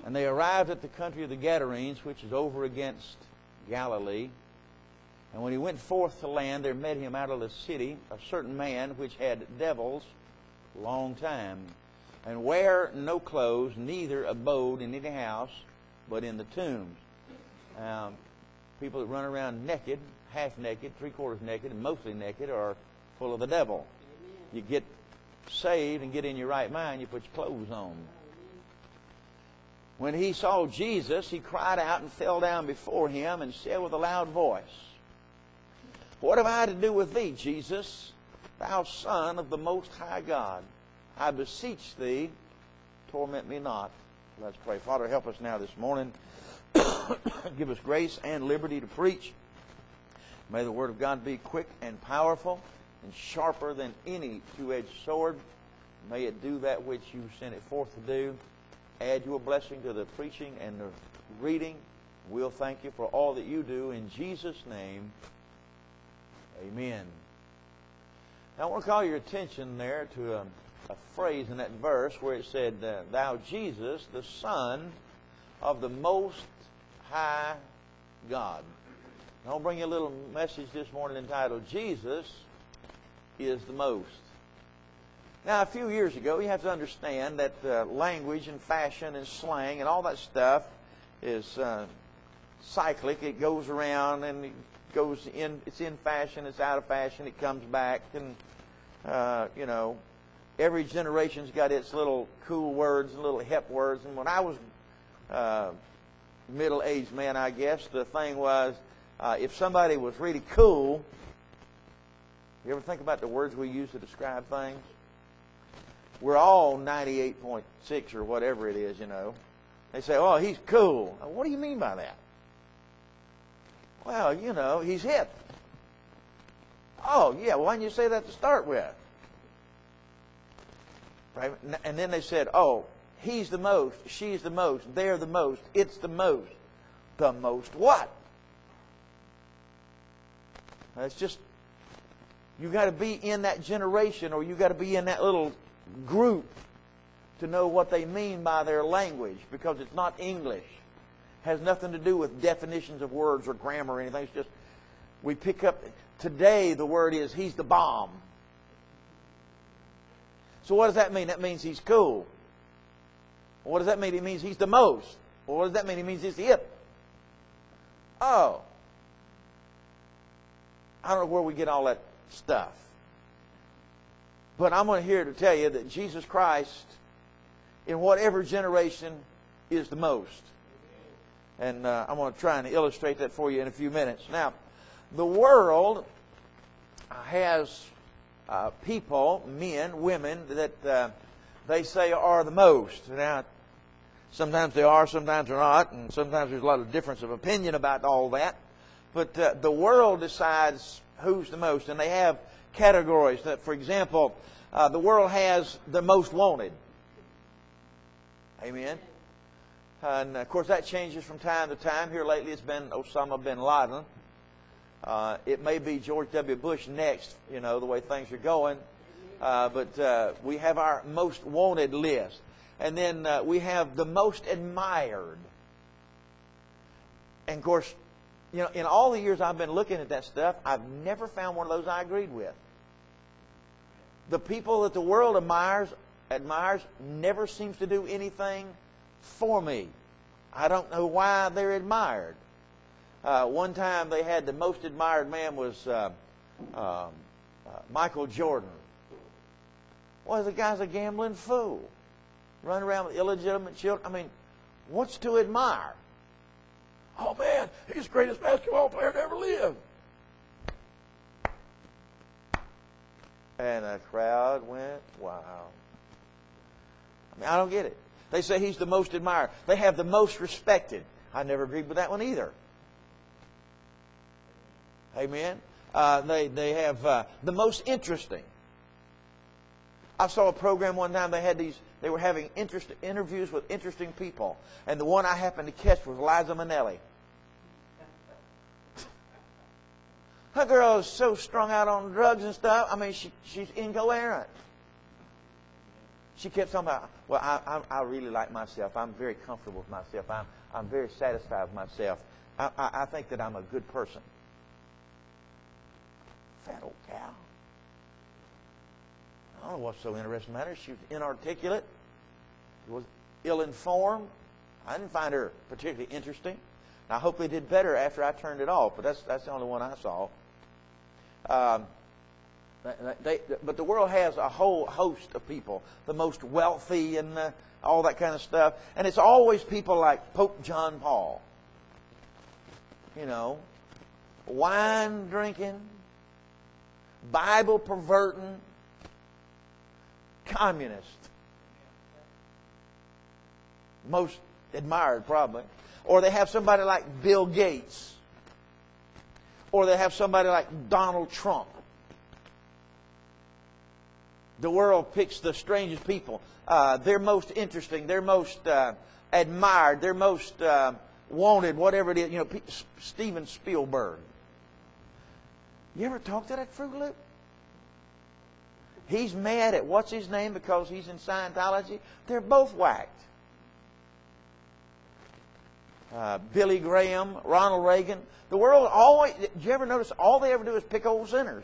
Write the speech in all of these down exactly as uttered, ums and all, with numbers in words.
And they arrived at the country of the Gadarenes, which is over against Galilee. And when he went forth to land, there met him out of the city a certain man which had devils a long time, and wear no clothes, neither abode in any house, but in the tombs. Um, people that run around naked, half naked, three quarters naked, and mostly naked are full of the devil. You get saved and get in your right mind, you put your clothes on. When he saw Jesus, he cried out and fell down before him and said with a loud voice, What have I to do with thee, Jesus, thou Son of the Most High God? I beseech thee, torment me not. Let's pray. Father, help us now this morning. Give us grace and liberty to preach. May the Word of God be quick and powerful and sharper than any two-edged sword. May it do that which you sent it forth to do. Add your blessing to the preaching and the reading. We'll thank you for all that you do. In Jesus' name, amen. Now I want to call your attention there to a, a phrase in that verse where it said, uh, Thou Jesus, the Son of the Most High God. I'll bring you a little message this morning entitled, Jesus is the Most. Now, a few years ago, you have to understand that uh, language and fashion and slang and all that stuff is uh, cyclic. It goes around and it goes in. It's in fashion. It's out of fashion. It comes back, and uh, you know, every generation's got its little cool words and little hip words. And when I was uh, middle-aged man, I guess the thing was, uh, if somebody was really cool, you ever think about the words we use to describe things? We're all ninety-eight point six or whatever it is, you know. They say, oh, he's cool. What do you mean by that? Well, you know, he's hip. Oh, yeah, well, why didn't you say that to start with? Right? And then they said, oh, he's the most, she's the most, they're the most, it's the most. The most what? It's just, you got to be in that generation, or you got to be in that little group to know what they mean by their language, because it's not English. It has nothing to do with definitions of words or grammar or anything. It's just, we pick up, today the word is, he's the bomb. So what does that mean? That means he's cool. What does that mean? It means he's the most. Well, what does that mean? It means he's the hip. Oh. I don't know where we get all that stuff. But I'm going to here to tell you that Jesus Christ, in whatever generation, is the most. And uh, I'm going to try and illustrate that for you in a few minutes. Now, the world has uh, people, men, women, that uh, they say are the most. Now, sometimes they are, sometimes they're not, and sometimes there's a lot of difference of opinion about all that. But uh, the world decides who's the most, and they have categories. That, for example, uh, the world has the most wanted. Amen. And of course, that changes from time to time. Here lately, it's been Osama bin Laden. Uh, it may be George W. Bush next. You know the way things are going. Uh, but uh, we have our most wanted list, and then uh, we have the most admired. And of course, you know, in all the years I've been looking at that stuff, I've never found one of those I agreed with. The people that the world admires, admires never seems to do anything for me. I don't know why they're admired. Uh, one time they had the most admired man was uh, um, uh, Michael Jordan. Well, the guy's a gambling fool. Running around with illegitimate children. I mean, what's to admire? Oh, man, he's the greatest basketball player to ever live. And the crowd went wild. I mean, I don't get it. They say he's the most admired. They have the most respected. I never agreed with that one either. Amen. Uh, they, they have uh, the most interesting. I saw a program one time. They had these. They were having interest, interviews with interesting people, and the one I happened to catch was Liza Minnelli. Her girl is so strung out on drugs and stuff. I mean, she, she's incoherent. She kept talking about, well, I, I, I really like myself. I'm very comfortable with myself. I'm, I'm very satisfied with myself. I, I, I think that I'm a good person. Fat old cow. I don't know what's so interesting about her. She was inarticulate. She was ill-informed. I didn't find her particularly interesting. I hope they did better after I turned it off, but that's that's the only one I saw. Um, they, but the world has a whole host of people, the most wealthy and uh, all that kind of stuff, and it's always people like Pope John Paul. You know, wine drinking, Bible perverting, communist. Most admired, probably. Or they have somebody like Bill Gates. Or they have somebody like Donald Trump. The world picks the strangest people. Uh, they're most interesting. They're most uh, admired. They're most uh, wanted, whatever it is. You know, P- Steven Spielberg. You ever talk to that Fruit Loop? He's mad at what's his name because he's in Scientology. They're both whacked. Uh, Billy Graham, Ronald Reagan. The world always, did you ever notice all they ever do is pick old sinners?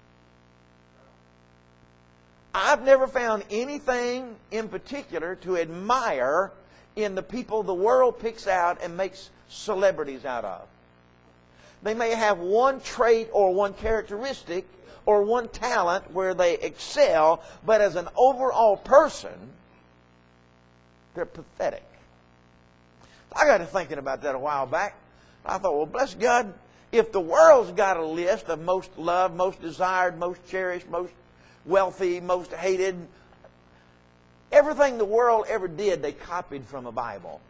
I've never found anything in particular to admire in the people the world picks out and makes celebrities out of. They may have one trait or one characteristic or one talent where they excel, but as an overall person, they're pathetic. I got to thinking about that a while back. I thought, well, bless God, if the world's got a list of most loved, most desired, most cherished, most wealthy, most hated, everything the world ever did, they copied from a Bible.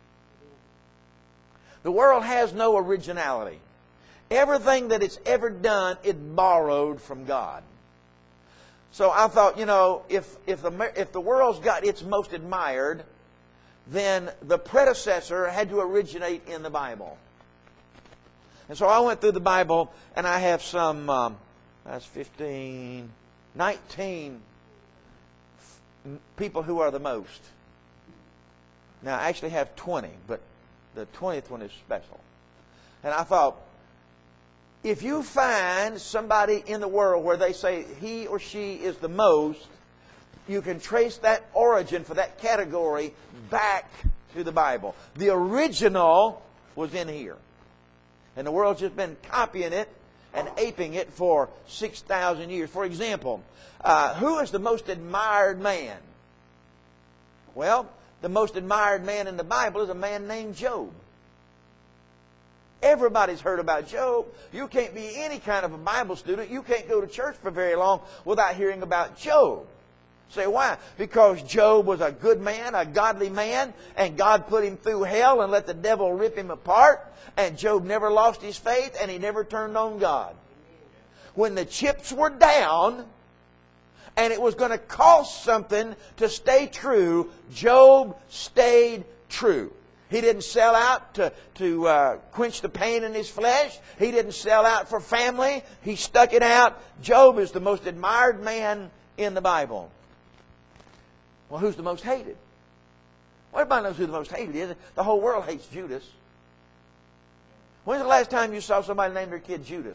The world has no originality. Everything that it's ever done, it borrowed from God. So I thought, you know, if if the if the world's got its most admired, then the predecessor had to originate in the Bible. And so I went through the Bible, and I have some, um, that's fifteen, nineteen people who are the most. Now, I actually have twenty, but the twentieth one is special. And I thought, if you find somebody in the world where they say he or she is the most, you can trace that origin for that category back to the Bible. The original was in here. And the world's just been copying it and aping it for six thousand years. For example, uh, who is the most admired man? Well, the most admired man in the Bible is a man named Job. Everybody's heard about Job. You can't be any kind of a Bible student. You can't go to church for very long without hearing about Job. Say, why? Because Job was a good man, a godly man, and God put him through hell and let the devil rip him apart, and Job never lost his faith, and he never turned on God. When the chips were down, and it was going to cost something to stay true, Job stayed true. He didn't sell out to, to uh, quench the pain in his flesh. He didn't sell out for family. He stuck it out. Job is the most admired man in the Bible. Well, who's the most hated? Well, everybody knows who the most hated is. The whole world hates Judas. When's the last time you saw somebody name their kid Judas?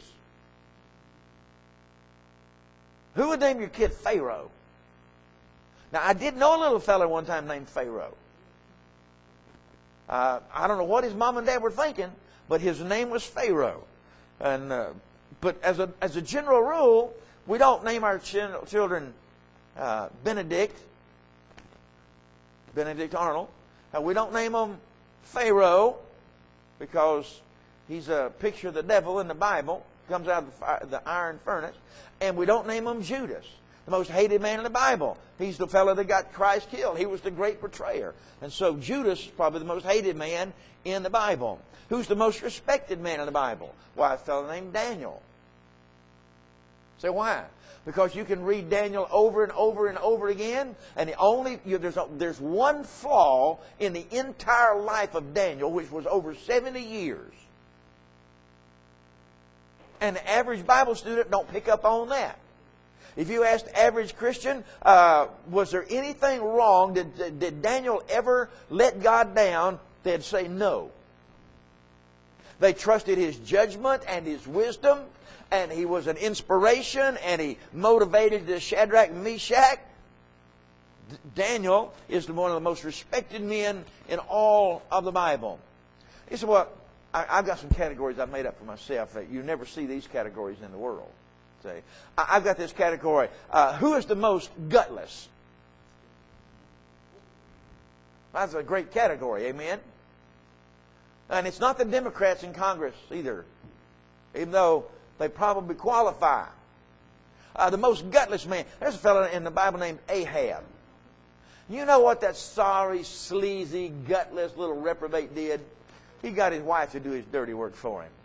Who would name your kid Pharaoh? Now, I did know a little fella one time named Pharaoh. Uh, I don't know what his mom and dad were thinking, but his name was Pharaoh. And uh, but as a as a general rule, we don't name our ch- children uh, Benedict, Benedict Arnold. Uh, we don't name them Pharaoh because he's a picture of the devil in the Bible. Comes out of the, fire, the iron furnace. And we don't name him Judas, the most hated man in the Bible. He's the fellow that got Christ killed. He was the great betrayer. And so Judas is probably the most hated man in the Bible. Who's the most respected man in the Bible? Why, a fellow named Daniel. Say, why? Because you can read Daniel over and over and over again, and the only you, there's a, there's one flaw in the entire life of Daniel, which was over seventy years. And the average Bible student don't pick up on that. If you asked the average Christian, uh, was there anything wrong? Did, did Daniel ever let God down? They'd say no. They trusted his judgment and his wisdom, and he was an inspiration, and he motivated the Shadrach and Meshach. D- Daniel is one of the most respected men in all of the Bible. He said, well, I, I've got some categories I've made up for myself that you never see these categories in the world. Say, I, I've got this category. Uh, who is the most gutless? That's a great category, amen? And it's not the Democrats in Congress either, even though they probably qualify. Uh, the most gutless man. There's a fellow in the Bible named Ahab. You know what that sorry, sleazy, gutless little reprobate did? He got his wife to do his dirty work for him.